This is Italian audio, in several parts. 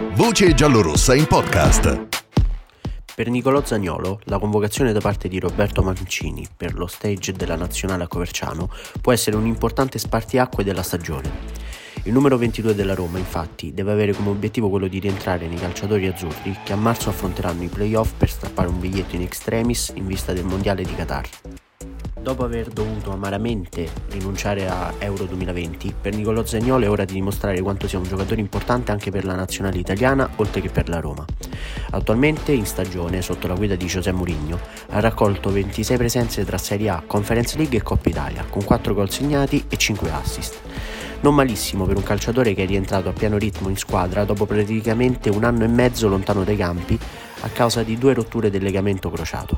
Voce giallorossa in podcast. Per Nicolò Zaniolo, la convocazione da parte di Roberto Mancini per lo stage della nazionale a Coverciano può essere un importante spartiacque della stagione. Il numero 22 della Roma, infatti, deve avere come obiettivo quello di rientrare nei calciatori azzurri che a marzo affronteranno i play-off per strappare un biglietto in extremis in vista del Mondiale di Qatar. Dopo aver dovuto amaramente rinunciare a Euro 2020, per Nicolò Zaniolo è ora di dimostrare quanto sia un giocatore importante anche per la nazionale italiana, oltre che per la Roma. Attualmente in stagione, sotto la guida di José Mourinho, ha raccolto 26 presenze tra Serie A, Conference League e Coppa Italia, con 4 gol segnati e 5 assist. Non malissimo per un calciatore che è rientrato a pieno ritmo in squadra dopo praticamente un anno e mezzo lontano dai campi a causa di 2 rotture del legamento crociato.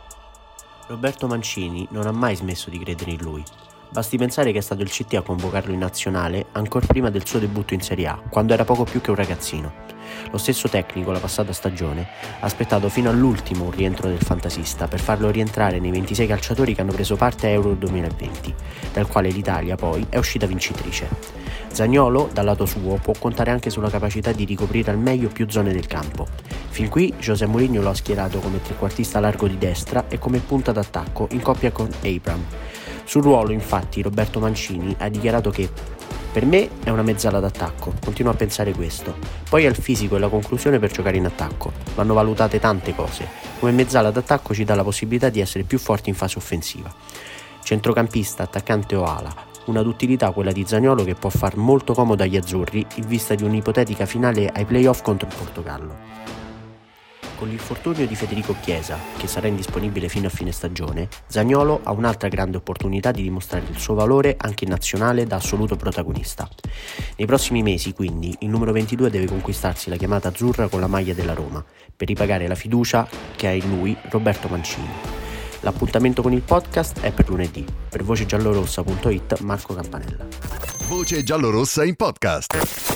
Roberto Mancini non ha mai smesso di credere in lui. Basti pensare che è stato il CT a convocarlo in nazionale ancor prima del suo debutto in Serie A, quando era poco più che un ragazzino. Lo stesso tecnico, la passata stagione, ha aspettato fino all'ultimo un rientro del fantasista per farlo rientrare nei 26 calciatori che hanno preso parte a Euro 2020, dal quale l'Italia poi è uscita vincitrice. Zaniolo, dal lato suo, può contare anche sulla capacità di ricoprire al meglio più zone del campo. Fin qui José Mourinho lo ha schierato come trequartista largo di destra e come punta d'attacco in coppia con Abraham. Sul ruolo, infatti, Roberto Mancini ha dichiarato che per me è una mezzala d'attacco, continuo a pensare questo. Poi ha il fisico e la conclusione per giocare in attacco. Vanno valutate tante cose. Come mezzala d'attacco ci dà la possibilità di essere più forti in fase offensiva. Centrocampista, attaccante o ala. Una d'utilità quella di Zaniolo che può far molto comodo agli azzurri in vista di un'ipotetica finale ai play-off contro il Portogallo. Con l'infortunio di Federico Chiesa, che sarà indisponibile fino a fine stagione, Zaniolo ha un'altra grande opportunità di dimostrare il suo valore anche in nazionale da assoluto protagonista. Nei prossimi mesi, quindi, il numero 22 deve conquistarsi la chiamata azzurra con la maglia della Roma, per ripagare la fiducia che ha in lui Roberto Mancini. L'appuntamento con il podcast è per lunedì. Per vocegiallorossa.it, Marco Campanella. Voce giallorossa in podcast.